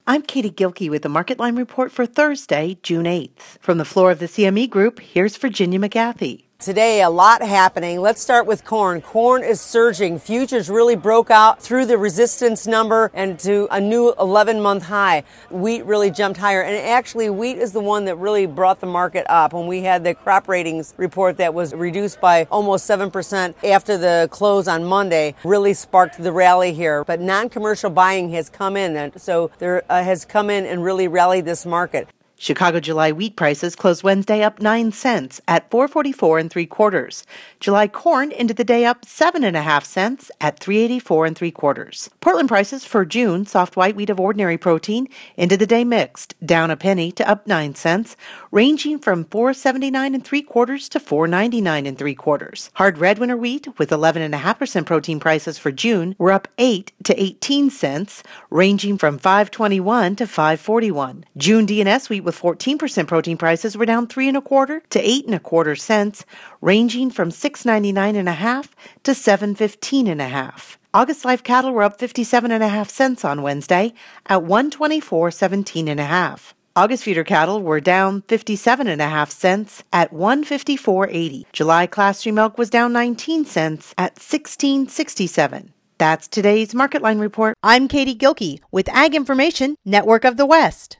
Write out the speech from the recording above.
I'm Katie Gilkey with the Market Line Report for Thursday, June 8th. From the floor of the CME Group, here's Virginia McGathy. Today, a lot happening. Let's start with corn. Corn is surging. Futures really broke out through the resistance number and to a new 11-month high. Wheat really jumped higher. And actually, wheat is the one that really brought the market up. When we had the crop ratings report that was reduced by almost 7% after the close on Monday, really sparked the rally here. But non-commercial buying has come in, and so there has come in and really rallied this market. Chicago July wheat prices closed Wednesday up 9 cents at $4.44 3/4. July corn ended the day up 7.5 cents at $3.84 3/4. Portland prices for June soft white wheat of ordinary protein ended the day mixed, down a penny to up 9 cents, ranging from $4.79 3/4 to $4.99 3/4. Hard red winter wheat with 11.5% protein prices for June were up 8 to 18 cents, ranging from $5.21 to $5.41. June D&S wheat with 14% protein prices were down 3.25 to 8.25 cents, ranging from $6.99 to $7.15. August live cattle were up 57.5 cents on Wednesday at $124.17. August feeder cattle were down 57.5 cents at $154.80. July class 3 milk was down 19 cents at $16.67. That's today's Market Line Report. I'm Katie Gilkey with Ag Information Network of the West.